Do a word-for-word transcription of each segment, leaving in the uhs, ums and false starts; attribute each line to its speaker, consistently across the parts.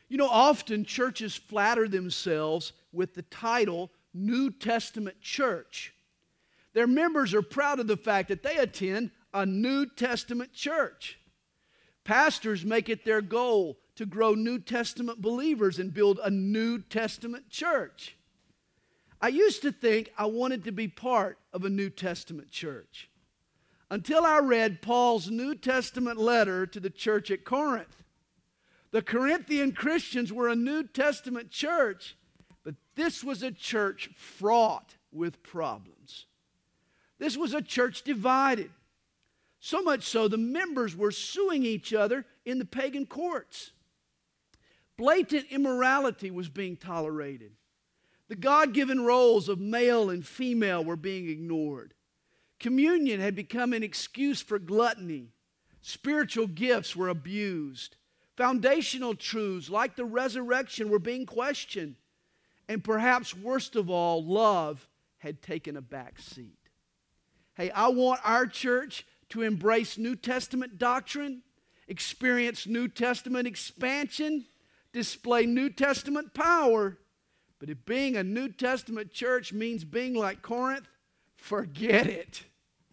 Speaker 1: You know, often churches flatter themselves with the title New Testament Church. Their members are proud of the fact that they attend a New Testament church. Pastors make it their goal to grow New Testament believers and build a New Testament church. I used to think I wanted to be part of a New Testament church until I read Paul's New Testament letter to the church at Corinth. The Corinthian Christians were a New Testament church, but this was a church fraught with problems. This was a church divided. So much so, the members were suing each other in the pagan courts. Blatant immorality was being tolerated. The God-given roles of male and female were being ignored. Communion had become an excuse for gluttony. Spiritual gifts were abused. Foundational truths like the resurrection were being questioned. And perhaps worst of all, love had taken a back seat. Hey, I want our church to embrace New Testament doctrine, experience New Testament expansion, display New Testament power. But if being a New Testament church means being like Corinth, forget it.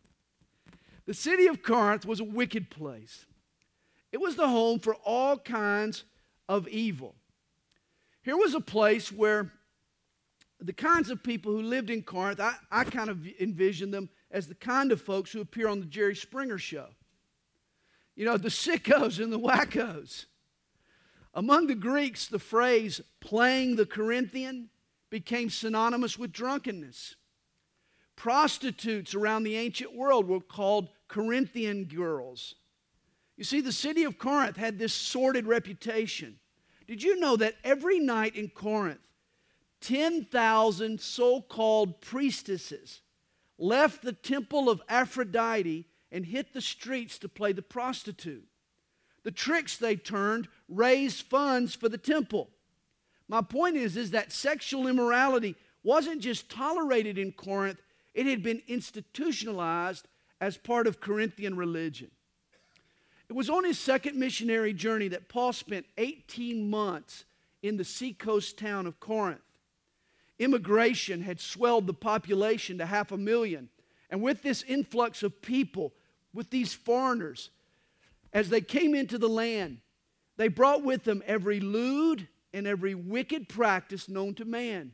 Speaker 1: The city of Corinth was a wicked place. It was the home for all kinds of evil. Here was a place where the kinds of people who lived in Corinth, I, I kind of envision them as the kind of folks who appear on the Jerry Springer show. You know, the sickos and the wackos. Among the Greeks, the phrase playing the Corinthian became synonymous with drunkenness. Prostitutes around the ancient world were called Corinthian girls. You see, the city of Corinth had this sordid reputation. Did you know that every night in Corinth, ten thousand so-called priestesses left the temple of Aphrodite and hit the streets to play the prostitute? The tricks they turned raised funds for the temple. My point is, is that sexual immorality wasn't just tolerated in Corinth, it had been institutionalized as part of Corinthian religion. It was on his second missionary journey that Paul spent eighteen months in the seacoast town of Corinth. Immigration had swelled the population to half a million. And with this influx of people, with these foreigners, as they came into the land, they brought with them every lewd and every wicked practice known to man.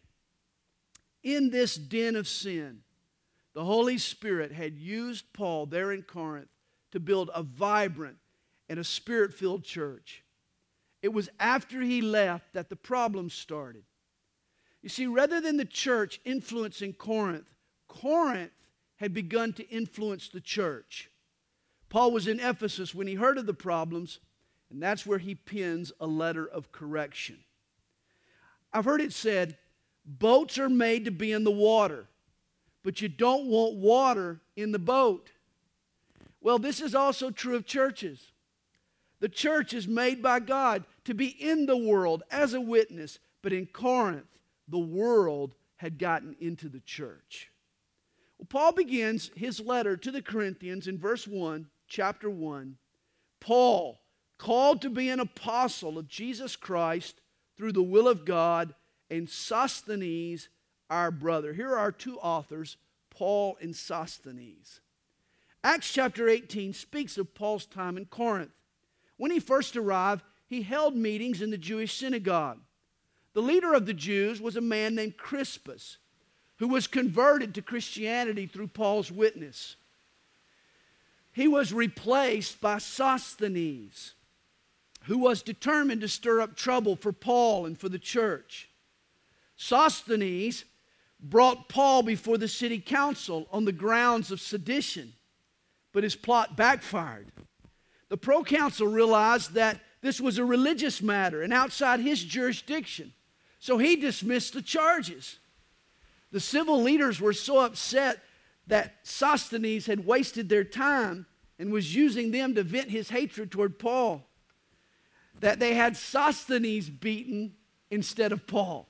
Speaker 1: In this den of sin, the Holy Spirit had used Paul there in Corinth to build a vibrant and a spirit-filled church. It was after he left that the problems started. You see, rather than the church influencing Corinth, Corinth had begun to influence the church. Paul was in Ephesus when he heard of the problems, and that's where he pens a letter of correction. I've heard it said, boats are made to be in the water, but you don't want water in the boat. Well, this is also true of churches. The church is made by God to be in the world as a witness, but in Corinth, the world had gotten into the church. Well, Paul begins his letter to the Corinthians in verse one, chapter one. Paul, called to be an apostle of Jesus Christ through the will of God, and Sosthenes, our brother. Here are our two authors, Paul and Sosthenes. Acts chapter eighteen speaks of Paul's time in Corinth. When he first arrived, he held meetings in the Jewish synagogue. The leader of the Jews was a man named Crispus, who was converted to Christianity through Paul's witness. He was replaced by Sosthenes, who was determined to stir up trouble for Paul and for the church. Sosthenes brought Paul before the city council on the grounds of sedition, but his plot backfired. The proconsul realized that this was a religious matter and outside his jurisdiction, so he dismissed the charges. The civil leaders were so upset that Sosthenes had wasted their time and was using them to vent his hatred toward Paul, that they had Sosthenes beaten instead of Paul.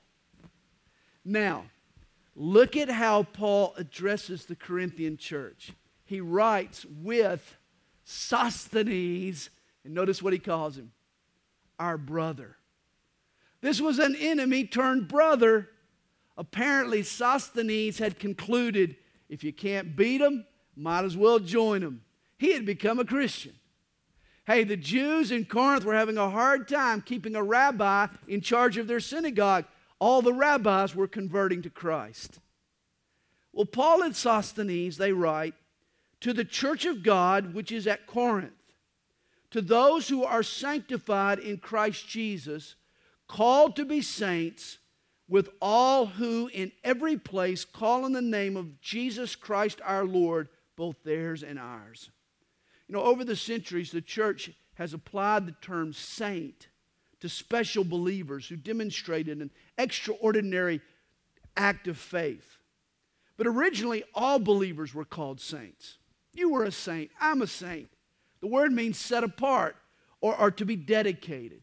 Speaker 1: Now, look at how Paul addresses the Corinthian church. He writes with Sosthenes, and notice what he calls him, our brother. This was an enemy turned brother. Apparently, Sosthenes had concluded, if you can't beat them, might as well join them. He had become a Christian. Hey, the Jews in Corinth were having a hard time keeping a rabbi in charge of their synagogue. All the rabbis were converting to Christ. Well, Paul and Sosthenes, they write, to the church of God which is at Corinth, to those who are sanctified in Christ Jesus, called to be saints, with all who in every place call on the name of Jesus Christ our Lord, both theirs and ours. You know, over the centuries, the church has applied the term saint to special believers who demonstrated an extraordinary act of faith. But originally, all believers were called saints. You were a saint. I'm a saint. The word means set apart or, or to be dedicated.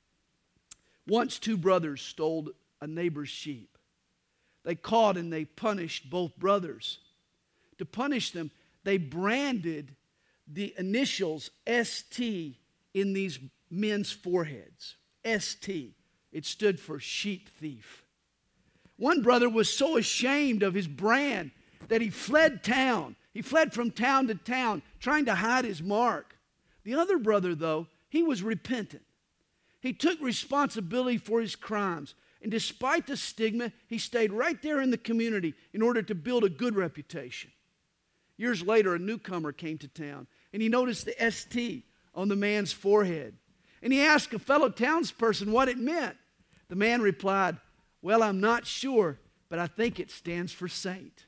Speaker 1: Once two brothers stole a neighbor's sheep. They caught and they punished both brothers. To punish them, they branded the initials S T in these men's foreheads. S T. It stood for sheep thief. One brother was so ashamed of his brand that he fled town. He fled from town to town, trying to hide his mark. The other brother, though, he was repentant. He took responsibility for his crimes. And despite the stigma, he stayed right there in the community in order to build a good reputation. Years later, a newcomer came to town, and he noticed the S T on the man's forehead. And he asked a fellow townsperson what it meant. The man replied, well, I'm not sure, but I think it stands for saint.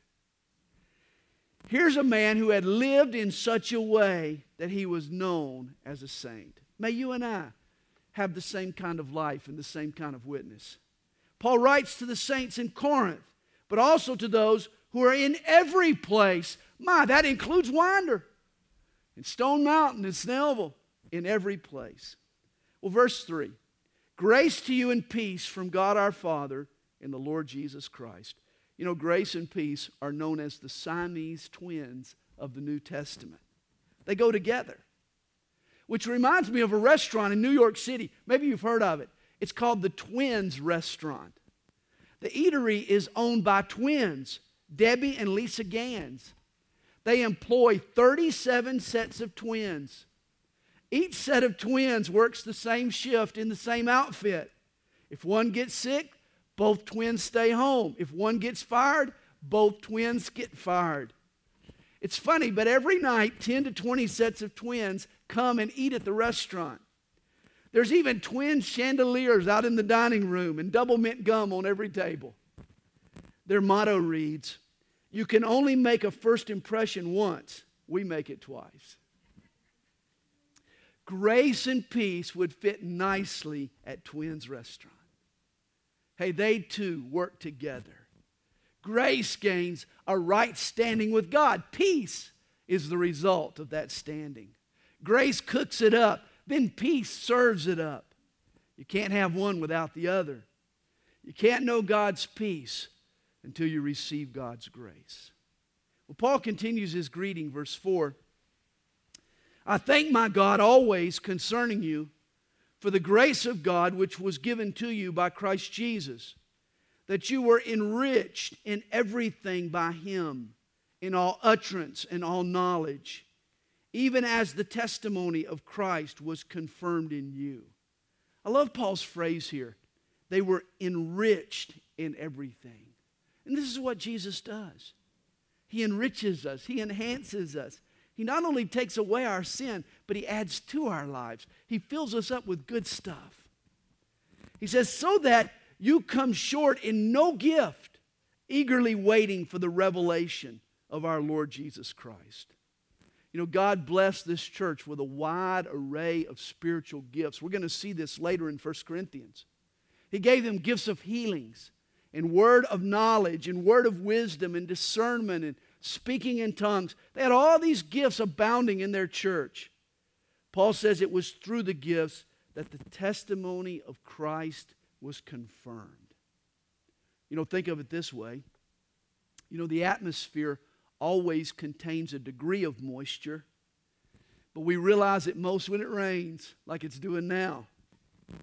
Speaker 1: Here's a man who had lived in such a way that he was known as a saint. May you and I have the same kind of life and the same kind of witness. Paul writes to the saints in Corinth, but also to those who are in every place. My, that includes Winder, and Stone Mountain, and Snellville, in every place. Well, verse three, grace to you and peace from God our Father and the Lord Jesus Christ. You know, grace and peace are known as the Siamese twins of the New Testament. They go together. Which reminds me of a restaurant in New York City. Maybe you've heard of it. It's called the Twins Restaurant. The eatery is owned by twins, Debbie and Lisa Gans. They employ thirty-seven sets of twins. Each set of twins works the same shift in the same outfit. If one gets sick, both twins stay home. If one gets fired, both twins get fired. It's funny, but every night, ten to twenty sets of twins come and eat at the restaurant. There's even twin chandeliers out in the dining room and double mint gum on every table. Their motto reads, you can only make a first impression once. We make it twice. Grace and peace would fit nicely at Twins Restaurant. Hey, they too work together. Grace gains a right standing with God. Peace is the result of that standing. Grace cooks it up, then peace serves it up. You can't have one without the other. You can't know God's peace until you receive God's grace. Well, Paul continues his greeting, verse four. I thank my God always concerning you for the grace of God which was given to you by Christ Jesus, that you were enriched in everything by Him, in all utterance and all knowledge, even as the testimony of Christ was confirmed in you. I love Paul's phrase here. They were enriched in everything. And this is what Jesus does. He enriches us. He enhances us. He not only takes away our sin, but He adds to our lives. He fills us up with good stuff. He says, so that you come short in no gift, eagerly waiting for the revelation of our Lord Jesus Christ. You know, God blessed this church with a wide array of spiritual gifts. We're going to see this later in First Corinthians. He gave them gifts of healings and word of knowledge and word of wisdom and discernment and speaking in tongues. They had all these gifts abounding in their church. Paul says it was through the gifts that the testimony of Christ was confirmed. You know, think of it this way. You know, the atmosphere always contains a degree of moisture, but we realize it most when it rains, like it's doing now.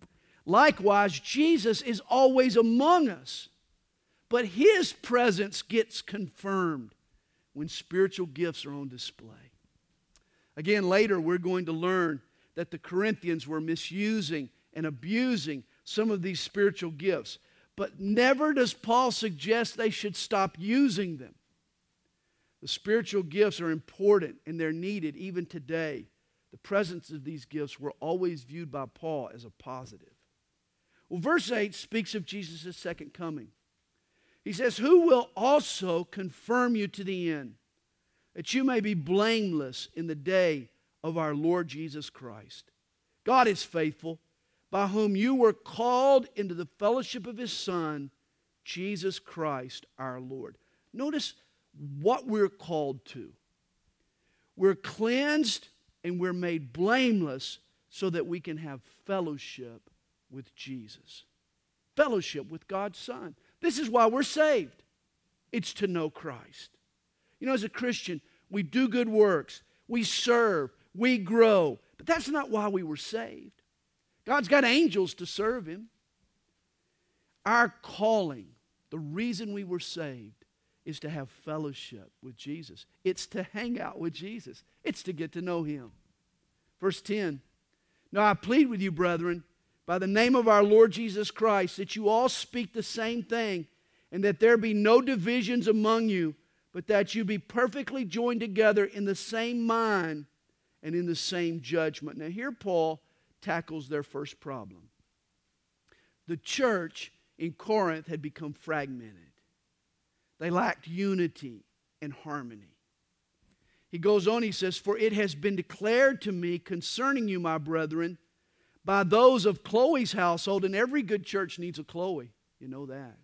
Speaker 1: Likewise, Jesus is always among us, but His presence gets confirmed when spiritual gifts are on display. Again, later we're going to learn that the Corinthians were misusing and abusing some of these spiritual gifts, but never does Paul suggest they should stop using them. The spiritual gifts are important and they're needed even today. The presence of these gifts were always viewed by Paul as a positive. Well, verse eight speaks of Jesus' second coming. He says, "Who will also confirm you to the end, that you may be blameless in the day of our Lord Jesus Christ. God is faithful, by whom you were called into the fellowship of His Son, Jesus Christ our Lord." Notice what we're called to. We're cleansed and we're made blameless so that we can have fellowship with Jesus. Fellowship with God's Son. This is why we're saved. It's to know Christ. You know, as a Christian, we do good works. We serve. We grow. But that's not why we were saved. God's got angels to serve Him. Our calling, the reason we were saved, is to have fellowship with Jesus. It's to hang out with Jesus. It's to get to know Him. Verse ten, "Now I plead with you, brethren, by the name of our Lord Jesus Christ, that you all speak the same thing, and that there be no divisions among you, but that you be perfectly joined together in the same mind and in the same judgment." Now here Paul tackles their first problem. The church in Corinth had become fragmented. They lacked unity and harmony. He goes on, he says, "For it has been declared to me concerning you, my brethren, by those of Chloe's household," and every good church needs a Chloe, you know that.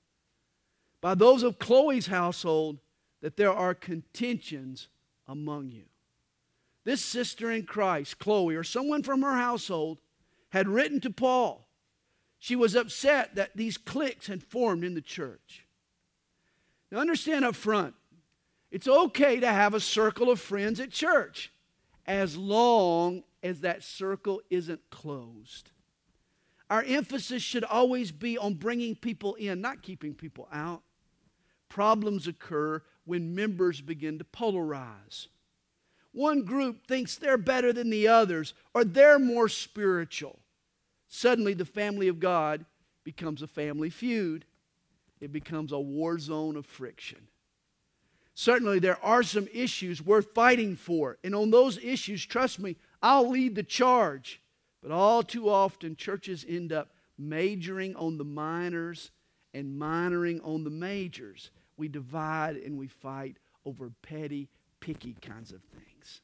Speaker 1: "By those of Chloe's household, that there are contentions among you." This sister in Christ, Chloe, or someone from her household, had written to Paul. She was upset that these cliques had formed in the church. Now understand up front, it's okay to have a circle of friends at church as long as that circle isn't closed. Our emphasis should always be on bringing people in, not keeping people out. Problems occur when members begin to polarize. One group thinks they're better than the others, or they're more spiritual. Suddenly the family of God becomes a family feud. It becomes a war zone of friction. Certainly there are some issues worth fighting for, and on those issues, trust me, I'll lead the charge. But all too often, churches end up majoring on the minors and minoring on the majors. We divide and we fight over petty, picky kinds of things.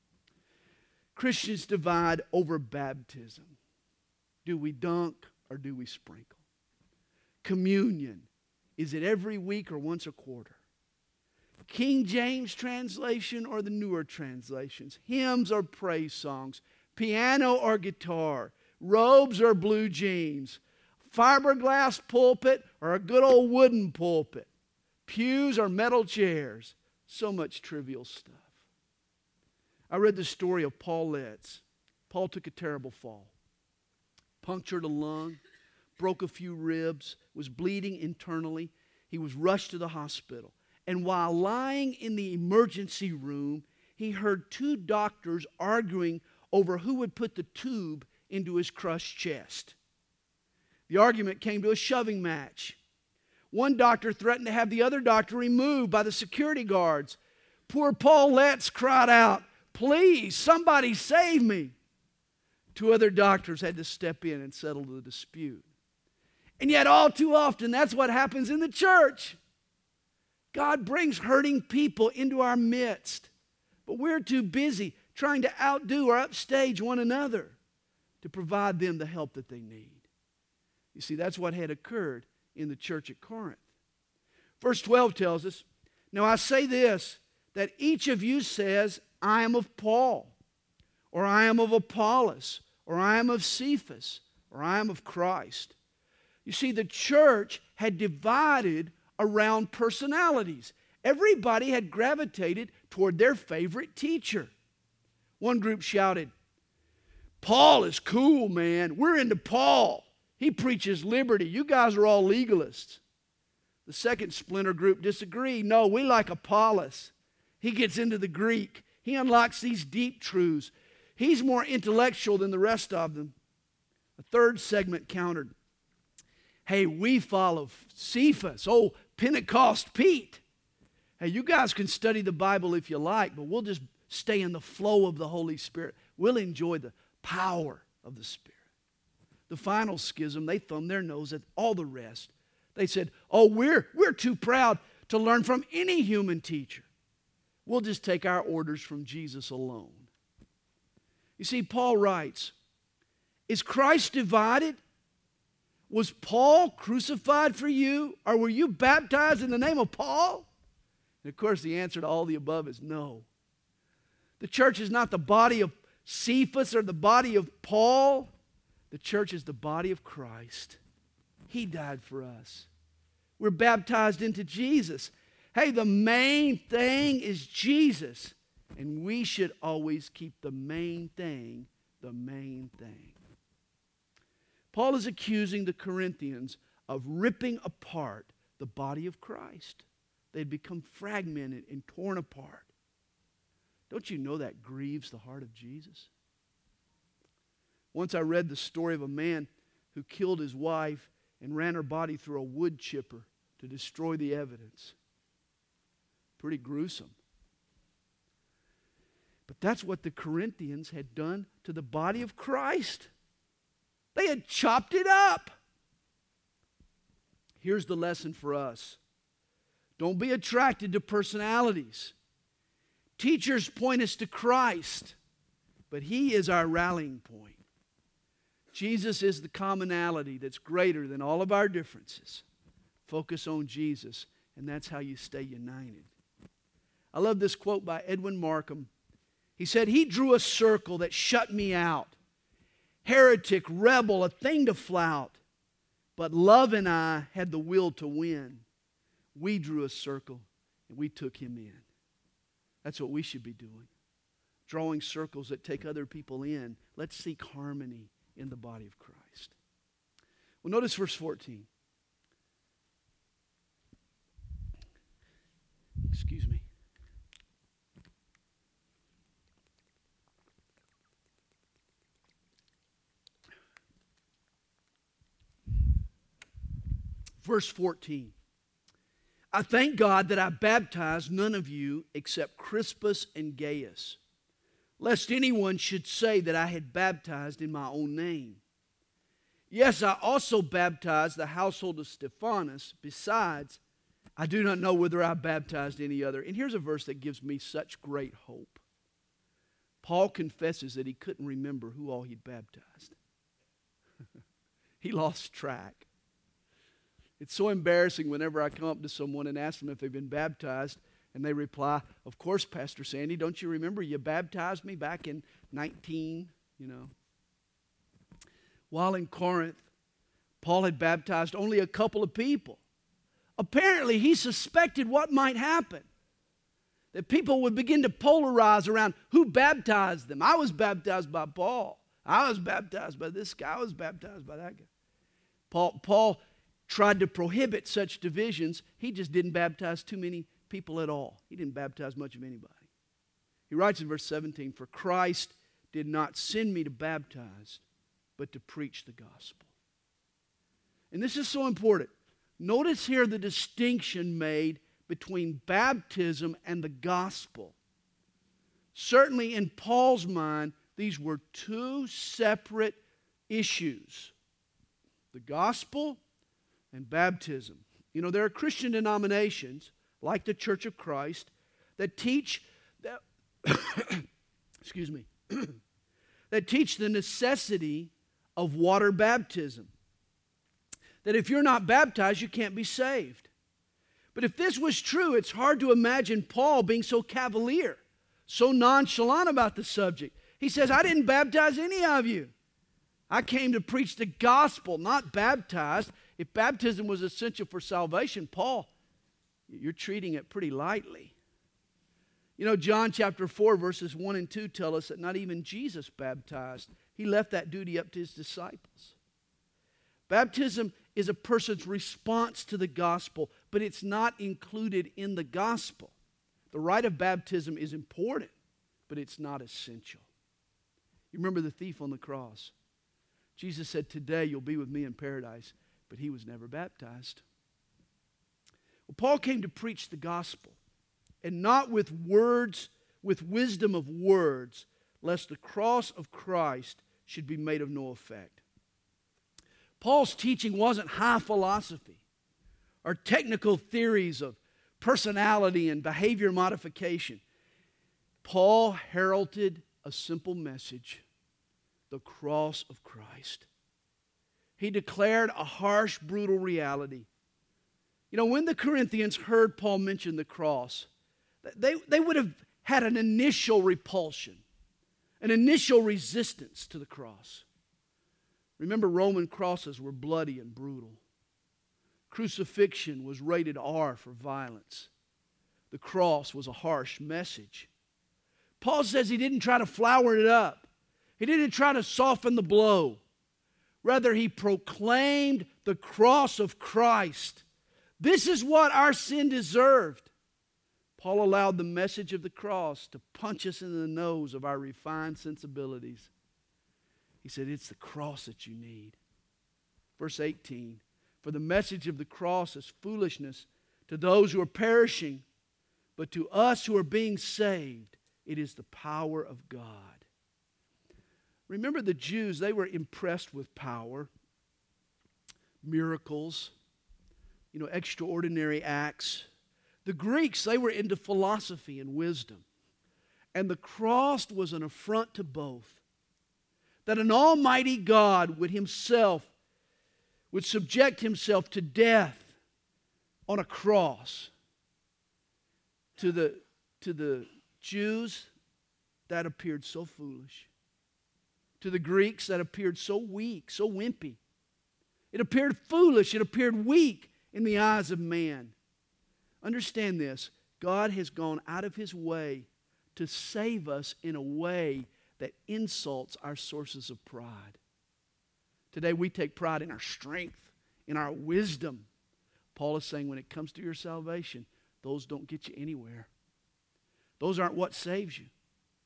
Speaker 1: Christians divide over baptism. Do we dunk or do we sprinkle? Communion. Is it every week or once a quarter? King James translation or the newer translations? Hymns or praise songs? Piano or guitar? Robes or blue jeans? Fiberglass pulpit or a good old wooden pulpit? Pews or metal chairs? So much trivial stuff. I read the story of Paul Letts. Paul took a terrible fall. Punctured a lung, broke a few ribs, was bleeding internally. He was rushed to the hospital. And while lying in the emergency room, he heard two doctors arguing over who would put the tube into his crushed chest. The argument came to a shoving match. One doctor threatened to have the other doctor removed by the security guards. Poor Paul Letts cried out, "Please, somebody save me." Two other doctors had to step in and settle the dispute. And yet all too often, that's what happens in the church. God brings hurting people into our midst, but we're too busy trying to outdo or upstage one another to provide them the help that they need. You see, that's what had occurred in the church at Corinth. Verse twelve tells us, "Now I say this, that each of you says, I am of Paul, or I am of Apollos, or I am of Cephas, or I am of Christ." You see, the church had divided around personalities. Everybody had gravitated toward their favorite teacher. One group shouted, "Paul is cool, man. We're into Paul." He preaches liberty. You guys are all legalists. The second splinter group disagree. No, we like Apollos. He gets into the Greek. He unlocks these deep truths. He's more intellectual than the rest of them. A third segment countered. Hey, we follow Cephas, oh, Pentecost Pete. Hey, you guys can study the Bible if you like, but we'll just stay in the flow of the Holy Spirit. We'll enjoy the power of the Spirit. The final schism, they thumbed their nose at all the rest. They said, oh, we're, we're too proud to learn from any human teacher. We'll just take our orders from Jesus alone. You see, Paul writes, is Christ divided? Was Paul crucified for you? Or were you baptized in the name of Paul? And of course, the answer to all the above is no. The church is not the body of Cephas or the body of Paul. The church is the body of Christ. He died for us. We're baptized into Jesus. Hey, the main thing is Jesus. And we should always keep the main thing the main thing. Paul is accusing the Corinthians of ripping apart the body of Christ. They'd become fragmented and torn apart. Don't you know that grieves the heart of Jesus? Once I read the story of a man who killed his wife and ran her body through a wood chipper to destroy the evidence. Pretty gruesome. But that's what the Corinthians had done to the body of Christ. They had chopped it up. Here's the lesson for us. Don't be attracted to personalities. Teachers point us to Christ, but He is our rallying point. Jesus is the commonality that's greater than all of our differences. Focus on Jesus, and that's how you stay united. I love this quote by Edwin Markham. He said, He drew a circle that shut me out. Heretic, rebel, a thing to flout. But love and I had the will to win. We drew a circle and we took Him in. That's what we should be doing. Drawing circles that take other people in. Let's seek harmony in the body of Christ. Well, notice verse fourteen. Excuse me. Verse fourteen. I thank God that I baptized none of you except Crispus and Gaius, lest anyone should say that I had baptized in my own name. Yes, I also baptized the household of Stephanas. Besides, I do not know whether I baptized any other. And here's a verse that gives me such great hope. Paul confesses that he couldn't remember who all he'd baptized. He lost track. It's so embarrassing whenever I come up to someone and ask them if they've been baptized, and they reply, of course, Pastor Sandy, don't you remember you baptized me back in nineteen, you know. While in Corinth, Paul had baptized only a couple of people. Apparently, he suspected what might happen. That people would begin to polarize around who baptized them. I was baptized by Paul. I was baptized by this guy. I was baptized by that guy. Paul, Paul tried to prohibit such divisions. He just didn't baptize too many people at all. He didn't baptize much of anybody. He writes in verse seventeen, for Christ did not send me to baptize, but to preach the gospel. And this is so important. Notice here the distinction made between baptism and the gospel. Certainly in Paul's mind, these were two separate issues. The gospel and baptism. You know, there are Christian denominations, like the Church of Christ, that teach that, excuse me, that teach the necessity of water baptism. That if you're not baptized, you can't be saved. But if this was true, it's hard to imagine Paul being so cavalier, so nonchalant about the subject. He says, I didn't baptize any of you. I came to preach the gospel, not baptized. If baptism was essential for salvation, Paul, you're treating it pretty lightly. You know, John chapter four, verses one and two tell us that not even Jesus baptized. He left that duty up to His disciples. Baptism is a person's response to the gospel, but it's not included in the gospel. The rite of baptism is important, but it's not essential. You remember the thief on the cross. Jesus said, "Today you'll be with me in paradise," but he was never baptized. Well, Paul came to preach the gospel, and not with words, with wisdom of words, lest the cross of Christ should be made of no effect. Paul's teaching wasn't high philosophy or technical theories of personality and behavior modification. Paul heralded a simple message: the cross of Christ. He declared a harsh, brutal reality. You know, when the Corinthians heard Paul mention the cross, they, they would have had an initial repulsion, an initial resistance to the cross. Remember, Roman crosses were bloody and brutal. Crucifixion was rated R for violence. The cross was a harsh message. Paul says he didn't try to flower it up. He didn't try to soften the blow. Rather, he proclaimed the cross of Christ. This is what our sin deserved. Paul allowed the message of the cross to punch us in the nose of our refined sensibilities. He said, it's the cross that you need. Verse eighteen, for the message of the cross is foolishness to those who are perishing, but to us who are being saved, it is the power of God. Remember, the Jews, they were impressed with power, miracles, you know, extraordinary acts. The Greeks, they were into philosophy and wisdom. And the cross was an affront to both. That an almighty God would himself, would subject himself to death on a cross. To the, to the Jews, that appeared so foolish. To the Greeks, that appeared so weak, so wimpy. It appeared foolish, it appeared weak in the eyes of man. Understand this, God has gone out of his way to save us in a way that insults our sources of pride. Today we take pride in our strength, in our wisdom. Paul is saying when it comes to your salvation, those don't get you anywhere. Those aren't what saves you.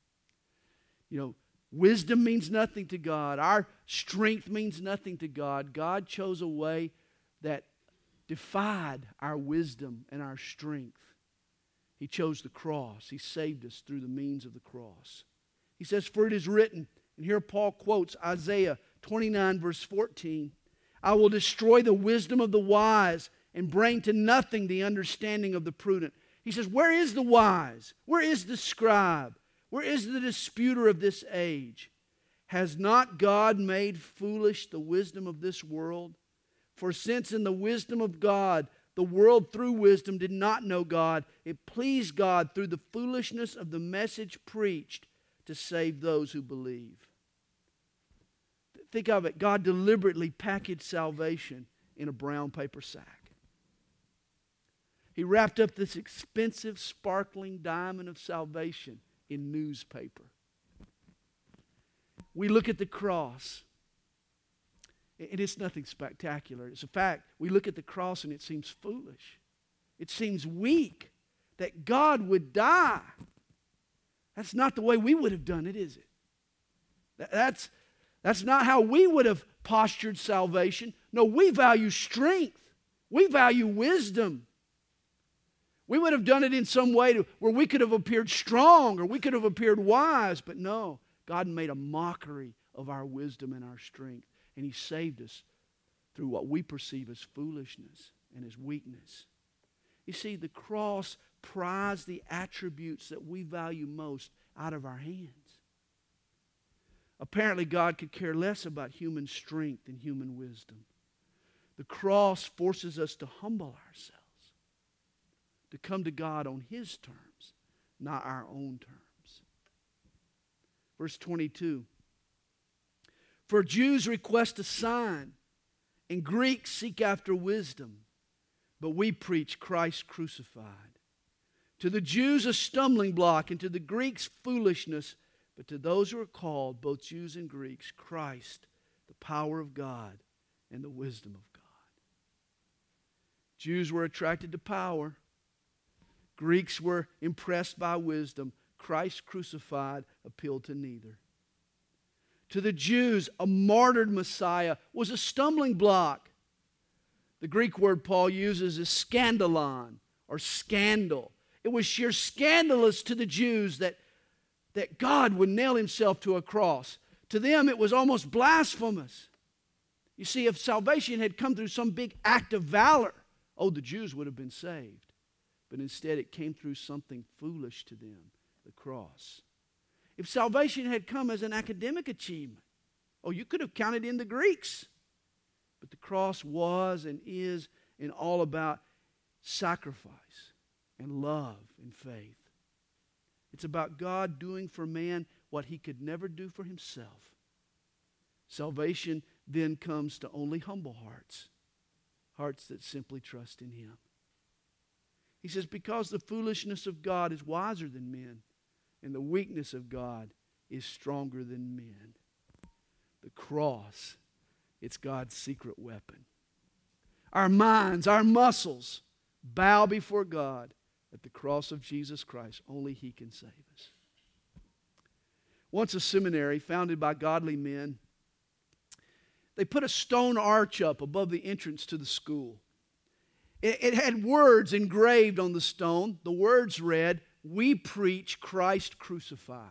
Speaker 1: You know, wisdom means nothing to God. Our strength means nothing to God. God chose a way that defied our wisdom and our strength. He chose the cross. He saved us through the means of the cross. He says, for it is written, and here Paul quotes Isaiah twenty-nine verse fourteen, I will destroy the wisdom of the wise and bring to nothing the understanding of the prudent. He says, where is the wise? Where is the scribe? Where is the disputer of this age? Has not God made foolish the wisdom of this world? For since in the wisdom of God, the world through wisdom did not know God, it pleased God through the foolishness of the message preached to save those who believe. Think of it. God deliberately packaged salvation in a brown paper sack. He wrapped up this expensive, sparkling diamond of salvation in newspaper. We look at the cross, and it's nothing spectacular. It's a fact. We look at the cross and it seems foolish. It seems weak that God would die. That's not the way we would have done it, is it? That's, that's not how we would have postured salvation. No, we value strength. We value wisdom. We would have done it in some way to, where we could have appeared strong or we could have appeared wise. But no, God made a mockery of our wisdom and our strength. And He saved us through what we perceive as foolishness and as weakness. You see, the cross prized the attributes that we value most out of our hands. Apparently, God could care less about human strength and human wisdom. The cross forces us to humble ourselves, to come to God on His terms, not our own terms. Verse twenty-two. For Jews request a sign, and Greeks seek after wisdom, but we preach Christ crucified. To the Jews a stumbling block, and to the Greeks foolishness, but to those who are called, both Jews and Greeks, Christ, the power of God and the wisdom of God. Jews were attracted to power. Greeks were impressed by wisdom. Christ crucified appealed to neither. To the Jews, a martyred Messiah was a stumbling block. The Greek word Paul uses is scandalon, or scandal. It was sheer scandalous to the Jews that, that God would nail himself to a cross. To them, it was almost blasphemous. You see, if salvation had come through some big act of valor, oh, the Jews would have been saved. But instead, it came through something foolish to them, the cross. If salvation had come as an academic achievement, oh, you could have counted in the Greeks. But the cross was and is and all about sacrifice and love and faith. It's about God doing for man what he could never do for himself. Salvation then comes to only humble hearts, hearts that simply trust in him. He says, because the foolishness of God is wiser than men, and the weakness of God is stronger than men. The cross, it's God's secret weapon. Our minds, our muscles bow before God at the cross of Jesus Christ. Only he can save us. Once a seminary founded by godly men, they put a stone arch up above the entrance to the school. It, it had words engraved on the stone. The words read, "We preach Christ crucified."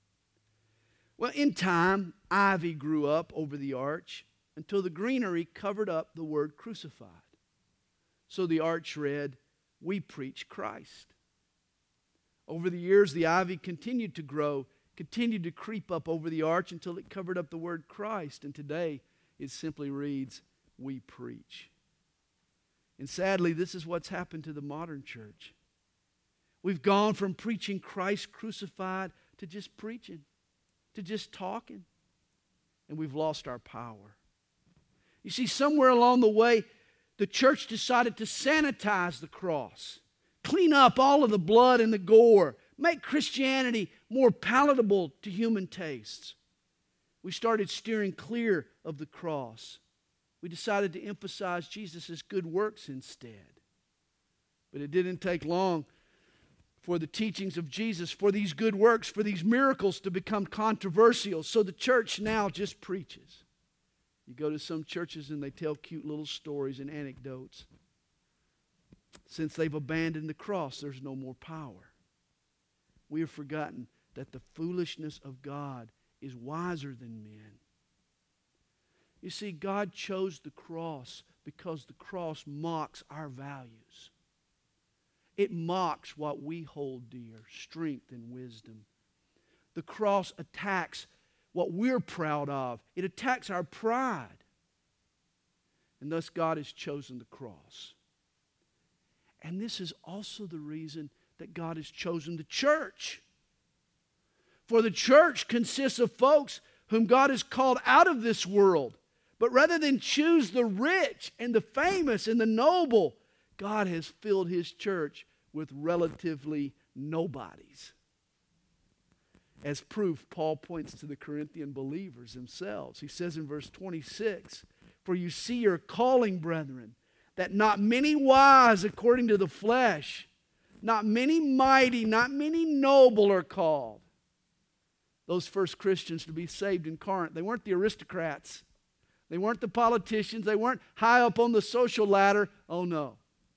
Speaker 1: Well, in time, ivy grew up over the arch until the greenery covered up the word crucified. So the arch read, "We preach Christ." Over the years, the ivy continued to grow, continued to creep up over the arch until it covered up the word Christ. And today, it simply reads, "We preach." And sadly, this is what's happened to the modern church. We've gone from preaching Christ crucified to just preaching, to just talking. And we've lost our power. You see, somewhere along the way, the church decided to sanitize the cross, clean up all of the blood and the gore, make Christianity more palatable to human tastes. We started steering clear of the cross. We decided to emphasize Jesus' good works instead. But it didn't take long for the teachings of Jesus, for these good works, for these miracles to become controversial. So the church now just preaches. You go to some churches and they tell cute little stories and anecdotes. Since they've abandoned the cross, there's no more power. We have forgotten that the foolishness of God is wiser than men. You see, God chose the cross because the cross mocks our values. It mocks what we hold dear, strength and wisdom. The cross attacks what we're proud of. It attacks our pride. And thus God has chosen the cross. And this is also the reason that God has chosen the church. For the church consists of folks whom God has called out of this world. But rather than choose the rich and the famous and the noble, God has filled his church with relatively nobodies. As proof, Paul points to the Corinthian believers themselves. He says in verse twenty-six, "For you see your calling, brethren, that not many wise according to the flesh, not many mighty, not many noble are called." Those first Christians to be saved in Corinth, they weren't the aristocrats. They weren't the politicians. They weren't high up on the social ladder. Oh no.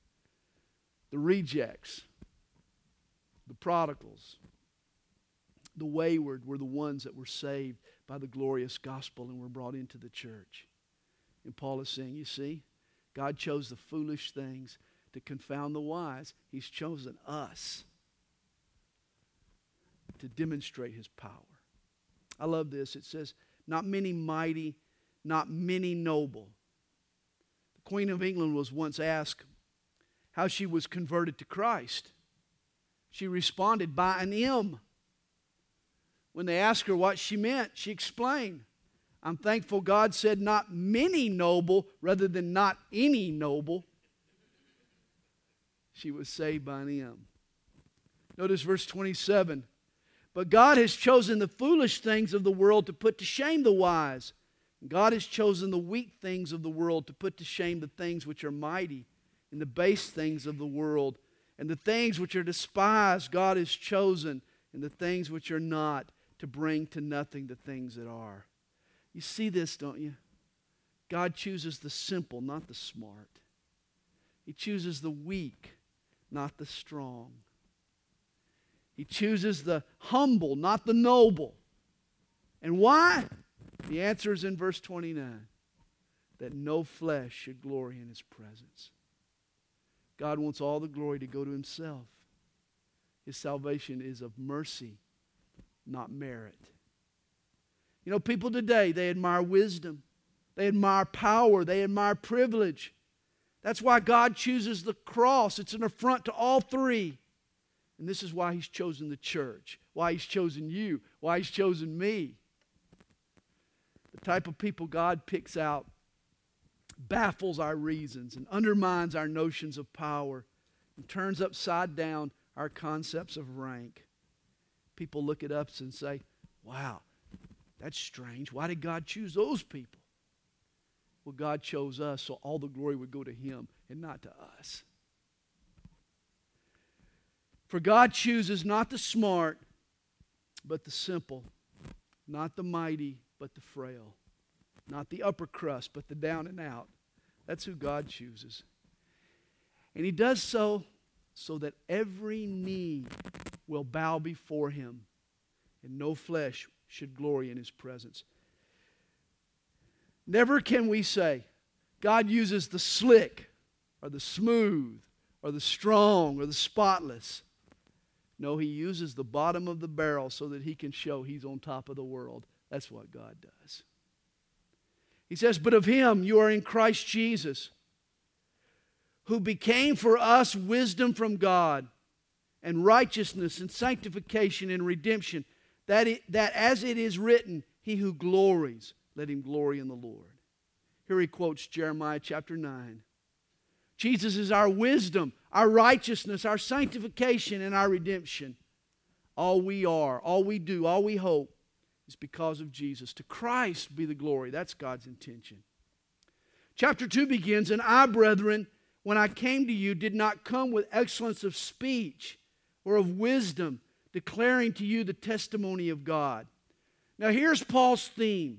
Speaker 1: The rejects, the prodigals, the wayward were the ones that were saved by the glorious gospel and were brought into the church. And Paul is saying, you see, God chose the foolish things to confound the wise. He's chosen us to demonstrate his power. I love this. It says, not many mighty, not many noble. The Queen of England was once asked how she was converted to Christ. She responded by an M. When they asked her what she meant, she explained, "I'm thankful God said not many noble rather than not any noble." She was saved by an M. Notice verse twenty-seven. "But God has chosen the foolish things of the world to put to shame the wise. God has chosen the weak things of the world to put to shame the things which are mighty, and the base things of the world, and the things which are despised God has chosen, and the things which are not, to bring to nothing the things that are. You see this, don't you? God chooses the simple, not the smart. He chooses the weak, not the strong. He chooses the humble, not the noble. And why? The answer is in verse twenty-nine. That no flesh should glory in His presence. God wants all the glory to go to Himself. His salvation is of mercy, not merit. You know, people today, they admire wisdom. They admire power. They admire privilege. That's why God chooses the cross. It's an affront to all three. And this is why He's chosen the church, why He's chosen you, why He's chosen me. The type of people God picks out baffles our reasons and undermines our notions of power and turns upside down our concepts of rank. People look at us and say, wow, that's strange. Why did God choose those people? Well, God chose us so all the glory would go to Him and not to us. For God chooses not the smart, but the simple, not the mighty, but the frail, not the upper crust, but the down and out. That's who God chooses. And He does so so that every knee will bow before Him, and no flesh should glory in His presence. Never can we say, God uses the slick, or the smooth, or the strong, or the spotless. No, He uses the bottom of the barrel so that He can show He's on top of the world. That's what God does. He says, but of Him you are in Christ Jesus, who became for us wisdom from God, and righteousness, and sanctification, and redemption, that, it, that as it is written, He who glories, let him glory in the Lord. Here he quotes Jeremiah chapter nine. Jesus is our wisdom, our righteousness, our sanctification, and our redemption. All we are, all we do, all we hope is because of Jesus. To Christ be the glory. That's God's intention. Chapter two begins, and I, brethren, when I came to you, did not come with excellence of speech or of wisdom, declaring to you the testimony of God. Now here's Paul's theme.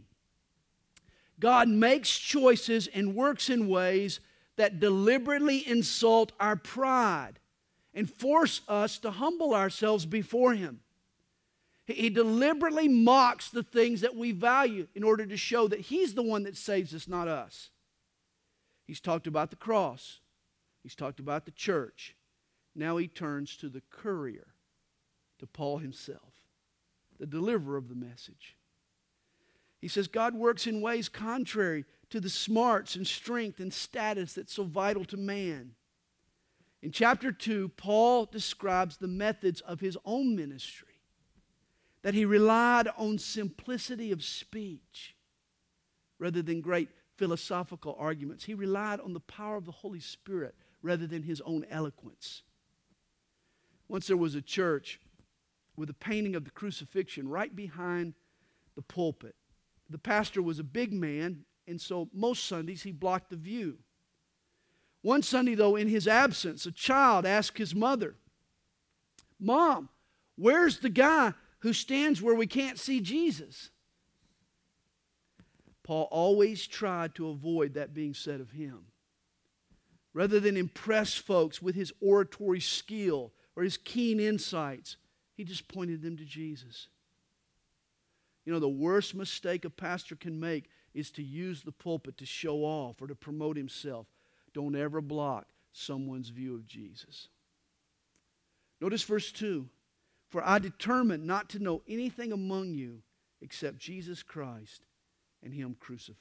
Speaker 1: God makes choices and works in ways that deliberately insult our pride and force us to humble ourselves before Him. He deliberately mocks the things that we value in order to show that He's the one that saves us, not us. He's talked about the cross. He's talked about the church. Now he turns to the courier, to Paul himself, the deliverer of the message. He says God works in ways contrary to the smarts and strength and status that's so vital to man. In chapter two, Paul describes the methods of his own ministry, that he relied on simplicity of speech rather than great philosophical arguments. He relied on the power of the Holy Spirit rather than his own eloquence. Once there was a church with a painting of the crucifixion right behind the pulpit. The pastor was a big man, and so most Sundays he blocked the view. One Sunday, though, in his absence, a child asked his mother, Mom, where's the guy who stands where we can't see Jesus? Paul always tried to avoid that being said of him. Rather than impress folks with his oratory skill or his keen insights, he just pointed them to Jesus. You know, the worst mistake a pastor can make is to use the pulpit to show off or to promote himself. Don't ever block someone's view of Jesus. Notice verse two. For I determined not to know anything among you except Jesus Christ and Him crucified.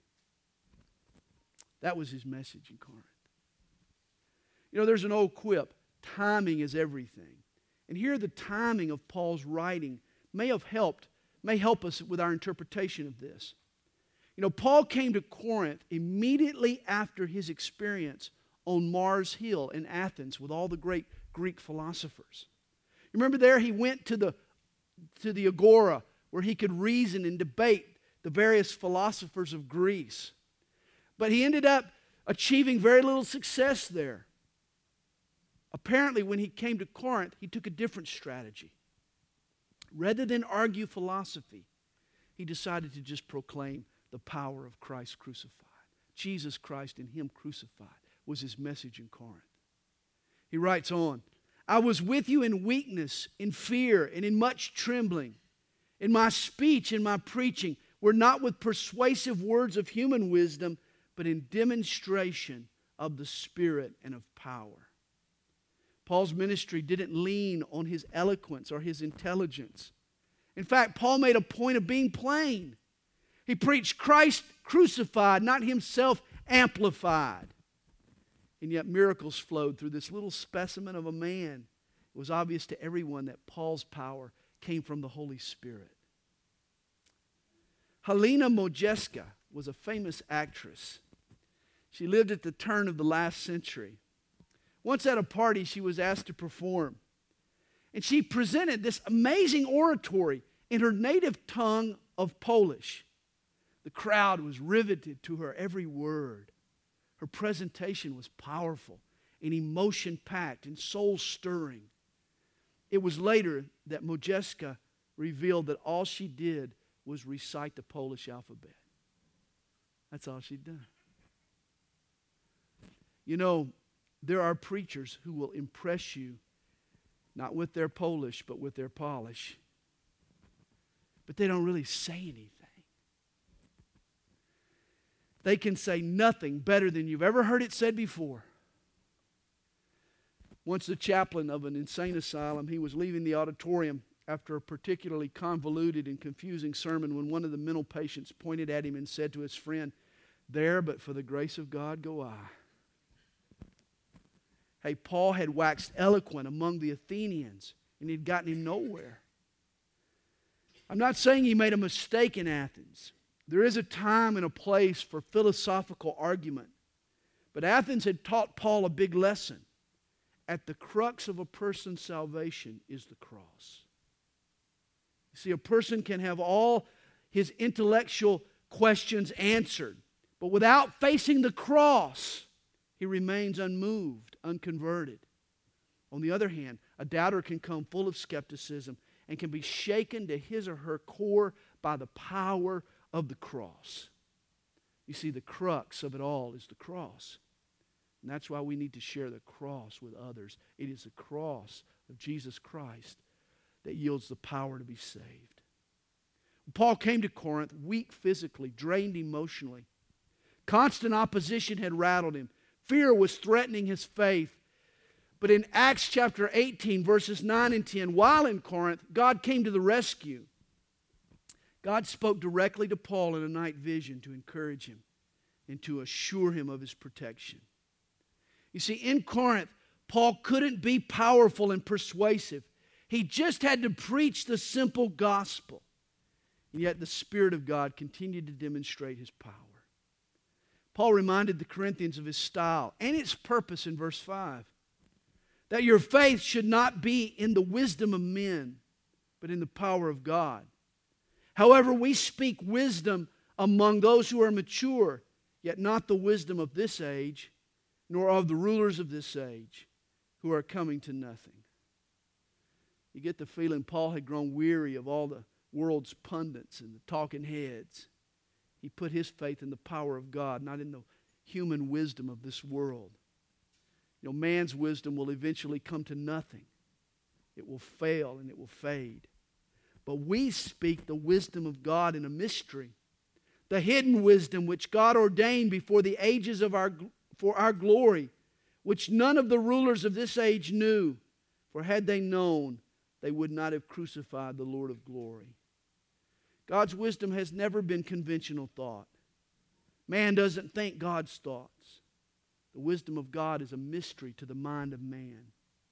Speaker 1: That was his message in Corinth. You know, there's an old quip, timing is everything. And here the timing of Paul's writing may have helped, may help us with our interpretation of this. You know, Paul came to Corinth immediately after his experience on Mars Hill in Athens with all the great Greek philosophers. Remember there he went to the, to the agora where he could reason and debate the various philosophers of Greece. But he ended up achieving very little success there. Apparently, when he came to Corinth, he took a different strategy. Rather than argue philosophy, he decided to just proclaim the power of Christ crucified. Jesus Christ and Him crucified was his message in Corinth. He writes on, I was with you in weakness, in fear, and in much trembling. In my speech and my preaching were not with persuasive words of human wisdom, but in demonstration of the Spirit and of power. Paul's ministry didn't lean on his eloquence or his intelligence. In fact, Paul made a point of being plain. He preached Christ crucified, not himself amplified. And yet miracles flowed through this little specimen of a man. It was obvious to everyone that Paul's power came from the Holy Spirit. Helena Modjeska was a famous actress. She lived at the turn of the last century. Once at a party, she was asked to perform. And she presented this amazing oratory in her native tongue of Polish. The crowd was riveted to her every word. Her presentation was powerful and emotion-packed and soul-stirring. It was later that Modjeska revealed that all she did was recite the Polish alphabet. That's all she'd done. You know, there are preachers who will impress you not with their Polish, but with their polish. But they don't really say anything. They can say nothing better than you've ever heard it said before. Once the chaplain of an insane asylum, he was leaving the auditorium after a particularly convoluted and confusing sermon when one of the mental patients pointed at him and said to his friend, "There, but for the grace of God, go I." Hey, Paul had waxed eloquent among the Athenians, and he'd gotten him nowhere. I'm not saying he made a mistake in Athens. There is a time and a place for philosophical argument. But Athens had taught Paul a big lesson. At the crux of a person's salvation is the cross. You see, a person can have all his intellectual questions answered, but without facing the cross, he remains unmoved, unconverted. On the other hand, a doubter can come full of skepticism and can be shaken to his or her core by the power of the cross. You see, the crux of it all is the cross. And that's why we need to share the cross with others. It is the cross of Jesus Christ that yields the power to be saved. Paul came to Corinth weak physically, drained emotionally. Constant opposition had rattled him. Fear was threatening his faith. But in Acts chapter eighteen, verses nine and ten, while in Corinth, God came to the rescue. God spoke directly to Paul in a night vision to encourage him and to assure him of his protection. You see, in Corinth, Paul couldn't be powerful and persuasive. He just had to preach the simple gospel. And yet the Spirit of God continued to demonstrate His power. Paul reminded the Corinthians of his style and its purpose in verse five. That your faith should not be in the wisdom of men, but in the power of God. However, we speak wisdom among those who are mature, yet not the wisdom of this age, nor of the rulers of this age, who are coming to nothing. You get the feeling Paul had grown weary of all the world's pundits and the talking heads. He put his faith in the power of God, not in the human wisdom of this world. You know, man's wisdom will eventually come to nothing. It will fail and it will fade. But we speak the wisdom of God in a mystery, the hidden wisdom which God ordained before the ages of our for our glory, which none of the rulers of this age knew. For had they known, they would not have crucified the Lord of glory. God's wisdom has never been conventional thought. Man doesn't think God's thoughts. The wisdom of God is a mystery to the mind of man.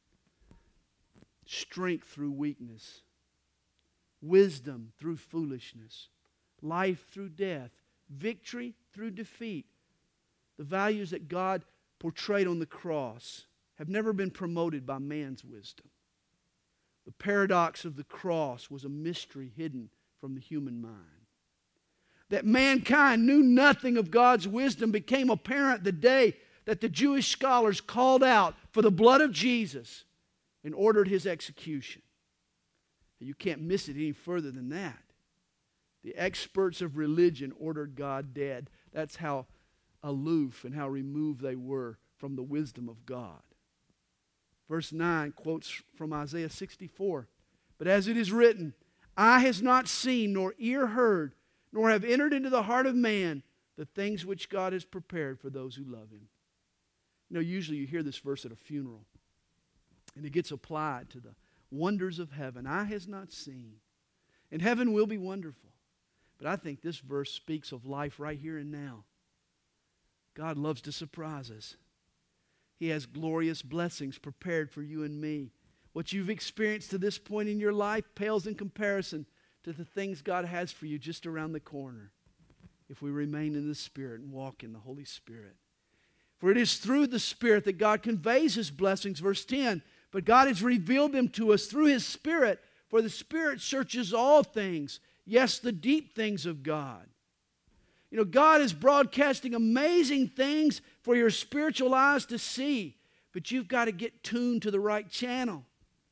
Speaker 1: Strength through weakness. Wisdom through foolishness. Life through death. Victory through defeat. The values that God portrayed on the cross have never been promoted by man's wisdom. The paradox of the cross was a mystery hidden from the human mind. that mankind knew nothing of God's wisdom became apparent the day that the Jewish scholars called out for the blood of Jesus and ordered his execution. You can't miss it any further than that. The experts of religion ordered God dead. That's how aloof and how removed they were from the wisdom of God. Verse nine quotes from Isaiah sixty-four. But as it is written, eye has not seen, nor ear heard, nor have entered into the heart of man the things which God has prepared for those who love Him. You know, usually you hear this verse at a funeral, and it gets applied to the wonders of heaven. Eye has not seen. And heaven will be wonderful. But I think this verse speaks of life right here and now. God loves to surprise us. He has glorious blessings prepared for you and me. What you've experienced to this point in your life pales in comparison to the things God has for you just around the corner, if we remain in the Spirit and walk in the Holy Spirit. For it is through the Spirit that God conveys His blessings. Verse ten, but God has revealed them to us through His Spirit, for the Spirit searches all things, yes, the deep things of God. You know, God is broadcasting amazing things for your spiritual eyes to see, but you've got to get tuned to the right channel.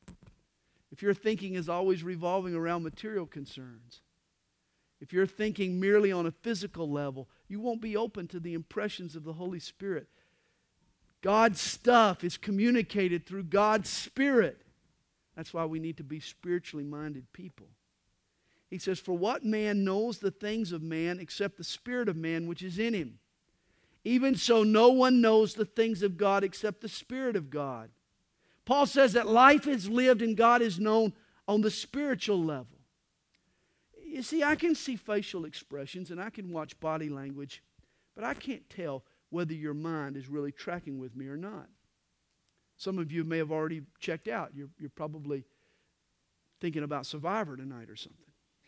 Speaker 1: If your thinking is always revolving around material concerns, if you're thinking merely on a physical level, you won't be open to the impressions of the Holy Spirit. God's stuff is communicated through God's Spirit. That's why we need to be spiritually minded people. He says, for what man knows the things of man except the Spirit of man which is in him? Even so, no one knows the things of God except the Spirit of God. Paul says that life is lived and God is known on the spiritual level. You see, I can see facial expressions and I can watch body language, but I can't tell whether your mind is really tracking with me or not. Some of you may have already checked out. You're, you're probably thinking about Survivor tonight or something.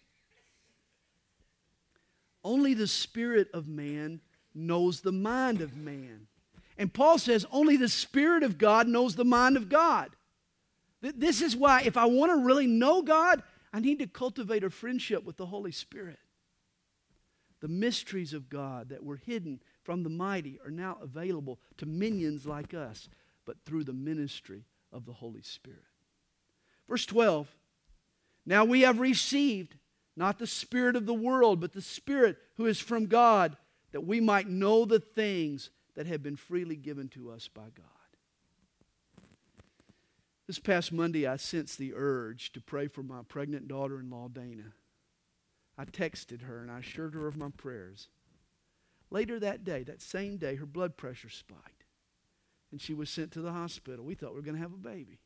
Speaker 1: Only the spirit of man knows the mind of man. And Paul says only the Spirit of God knows the mind of God. This is why if I want to really know God, I need to cultivate a friendship with the Holy Spirit. The mysteries of God that were hidden from the mighty are now available to minions like us, but through the ministry of the Holy Spirit. Verse twelve, now we have received not the spirit of the world, but the Spirit who is from God, that we might know the things that have been freely given to us by God. This past Monday, I sensed the urge to pray for my pregnant daughter-in-law, Dana. I texted her and I assured her of my prayers. Later that day, that same day, her blood pressure spiked and she was sent to the hospital. We thought we were going to have a baby.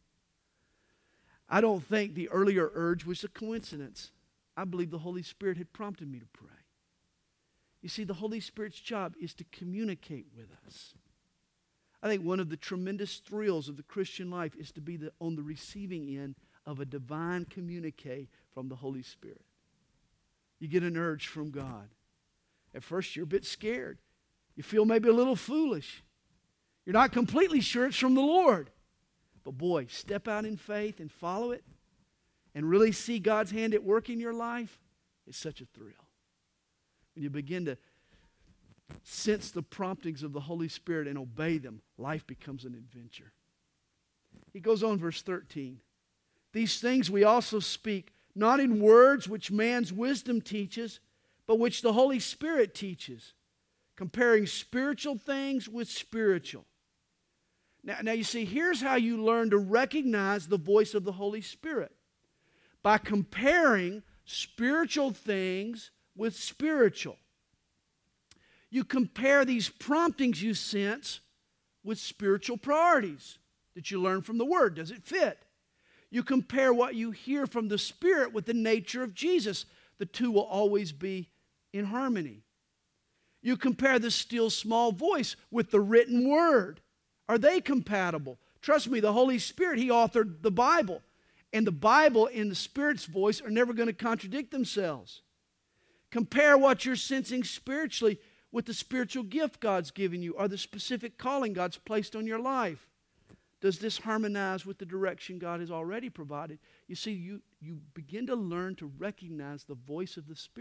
Speaker 1: I don't think the earlier urge was a coincidence. I believe the Holy Spirit had prompted me to pray. You see, the Holy Spirit's job is to communicate with us. I think one of the tremendous thrills of the Christian life is to be the, on the receiving end of a divine communique from the Holy Spirit. You get an urge from God. At first, you're a bit scared. You feel maybe a little foolish. You're not completely sure it's from the Lord. But boy, step out in faith and follow it and really see God's hand at work in your life. It's such a thrill. When you begin to sense the promptings of the Holy Spirit and obey them, life becomes an adventure. He goes on, verse thirteen. These things we also speak, not in words which man's wisdom teaches, but which the Holy Spirit teaches, comparing spiritual things with spiritual. Now, now you see, here's how you learn to recognize the voice of the Holy Spirit. By comparing spiritual things with spiritual. You compare these promptings you sense with spiritual priorities that you learn from the Word. Does it fit? You compare what you hear from the Spirit with the nature of Jesus. The two will always be in harmony. You compare the still small voice with the written Word. Are they compatible? Trust me, the Holy Spirit, He authored the Bible. And the Bible and the Spirit's voice are never going to contradict themselves. Compare what you're sensing spiritually with the spiritual gift God's given you or the specific calling God's placed on your life. Does this harmonize with the direction God has already provided? You see, you, you begin to learn to recognize the voice of the Spirit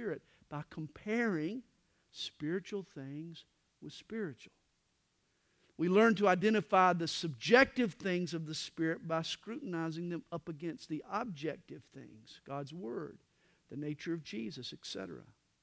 Speaker 1: By comparing spiritual things with spiritual. We learn to identify the subjective things of the Spirit by scrutinizing them up against the objective things, God's Word, the nature of Jesus, et cetera.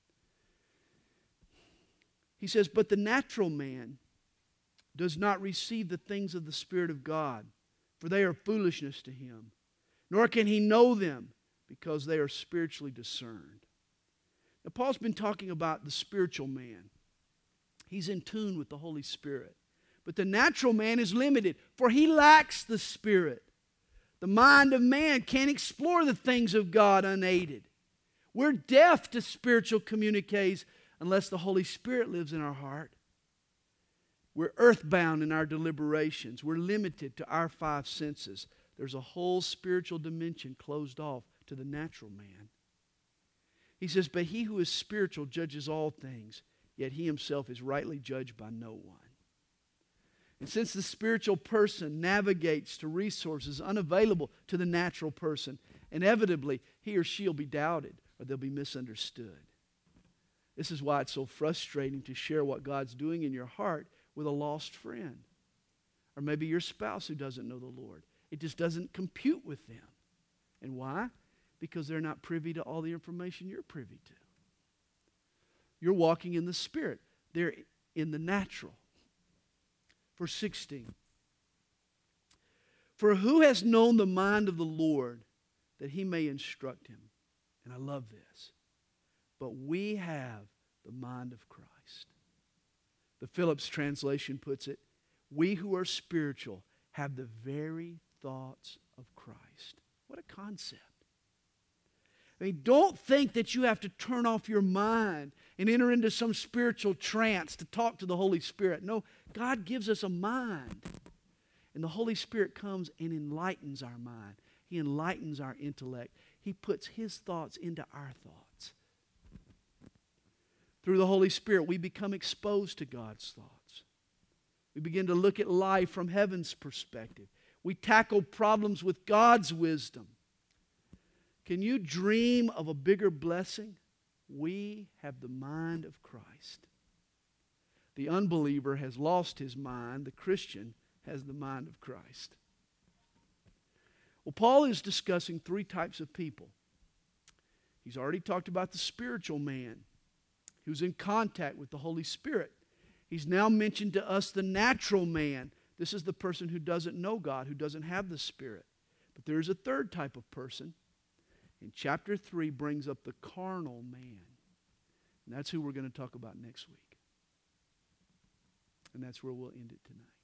Speaker 1: He says, but the natural man does not receive the things of the Spirit of God, for they are foolishness to him, nor can he know them, because they are spiritually discerned. Now, Paul's been talking about the spiritual man. He's in tune with the Holy Spirit. But the natural man is limited, for he lacks the Spirit. The mind of man can't explore the things of God unaided. We're deaf to spiritual communiques unless the Holy Spirit lives in our heart. We're earthbound in our deliberations. We're limited to our five senses. There's a whole spiritual dimension closed off to the natural man. He says, but he who is spiritual judges all things, yet he himself is rightly judged by no one. And since the spiritual person navigates to resources unavailable to the natural person, inevitably he or she will be doubted or they'll be misunderstood. This is why it's so frustrating to share what God's doing in your heart with a lost friend. Or maybe your spouse who doesn't know the Lord. It just doesn't compute with them. And why? Because they're not privy to all the information you're privy to. You're walking in the Spirit. They're in the natural. Verse sixteen. For who has known the mind of the Lord that he may instruct him? And I love this. But we have the mind of Christ. The Phillips translation puts it, we who are spiritual have the very thoughts of Christ. What a concept. I mean, don't think that you have to turn off your mind and enter into some spiritual trance to talk to the Holy Spirit. No, God gives us a mind. And the Holy Spirit comes and enlightens our mind. He enlightens our intellect. He puts His thoughts into our thoughts. Through the Holy Spirit, we become exposed to God's thoughts. We begin to look at life from heaven's perspective. We tackle problems with God's wisdom. Can you dream of a bigger blessing? We have the mind of Christ. The unbeliever has lost his mind. The Christian has the mind of Christ. Well, Paul is discussing three types of people. He's already talked about the spiritual man who's in contact with the Holy Spirit. He's now mentioned to us the natural man. This is the person who doesn't know God, who doesn't have the Spirit. But there's a third type of person. And chapter three brings up the carnal man. And that's who we're going to talk about next week. And that's where we'll end it tonight.